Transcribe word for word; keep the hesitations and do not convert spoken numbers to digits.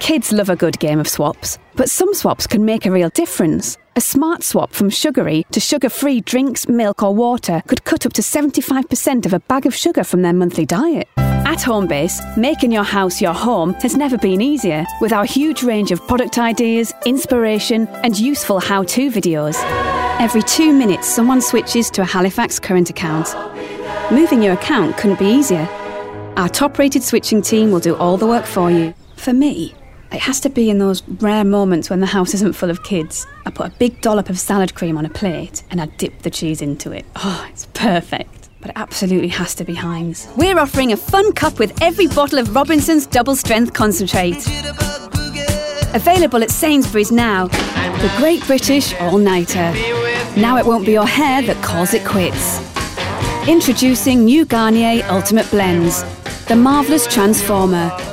Kids love a good game of swaps, but some swaps can make a real difference. A smart swap from sugary to sugar-free drinks, milk or water could cut up to seventy-five percent of a bag of sugar from their monthly diet. At Homebase, making your house your home has never been easier, with our huge range of product ideas, inspiration and useful how-to videos. Every two minutes, someone switches to a Halifax current account. Moving your account couldn't be easier. Our top-rated switching team will do all the work for you. For me, it has to be in those rare moments when the house isn't full of kids. I put a big dollop of salad cream on a plate and I dip the cheese into it. Oh, it's perfect. But it absolutely has to be Heinz. We're offering a fun cup with every bottle of Robinson's Double Strength Concentrate. Available at Sainsbury's now. The Great British All-Nighter. Now it won't be your hair that calls it quits. Introducing new Garnier Ultimate Blends. The Marvellous Transformer.